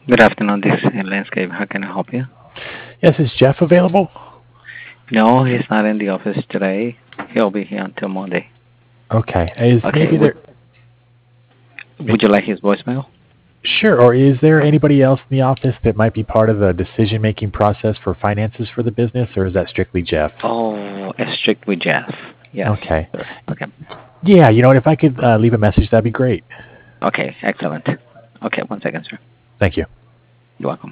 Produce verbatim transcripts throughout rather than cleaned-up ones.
Good afternoon, this is Landscape. How can I help you? Yes, is Jeff available? No, he's not in the office today. He'll be here until Monday. Okay. Is Okay, maybe would, there? would you like his voicemail? Sure. Or is there anybody else in the office that might be part of the decision-making process for finances for the business, or is that strictly Jeff? Oh, it's strict with Jeff. Yes, Okay. sir. Okay. Yeah, you know what? If I could uh, leave a message, that'd be great. Okay, excellent. Okay, one second, sir. Thank you. You're welcome.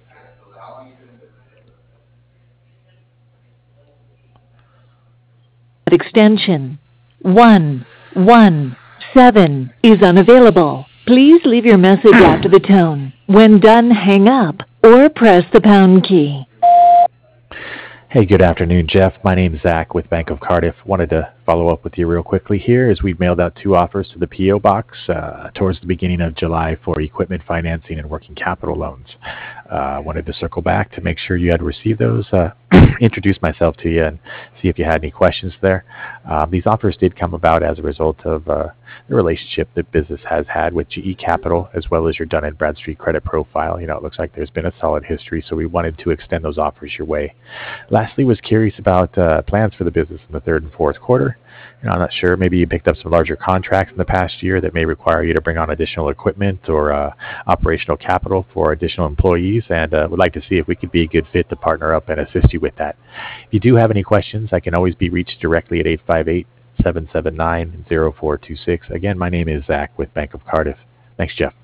Extension one one seven is unavailable. Please leave your message after the tone. When done, hang up or press the pound key. Hey, good afternoon, Jeff. My name's Zach with Bank of Cardiff. Wanted to follow up with you real quickly here as we've mailed out two offers to the P O box uh, towards the beginning of July for equipment financing and working capital loans. Uh, wanted to circle back to make sure you had received those, uh, introduce myself to you and see if you had any questions there. Um, these offers did come about as a result of uh, the relationship that business has had with G E Capital, as well as your Dun and Bradstreet credit profile. You know, it looks like there's been a solid history, so we wanted to extend those offers your way. Lastly, was curious about uh, plans for the business in the third and fourth quarter. You know, I'm not sure. Maybe you picked up some larger contracts in the past year that may require you to bring on additional equipment or uh, operational capital for additional employees, and uh, would like to see if we could be a good fit to partner up and assist you with that. If you do have any questions, I can always be reached directly at eight five eight, seven seven nine, zero four two six. Again, my name is Zach with Bank of Cardiff. Thanks, Jeff.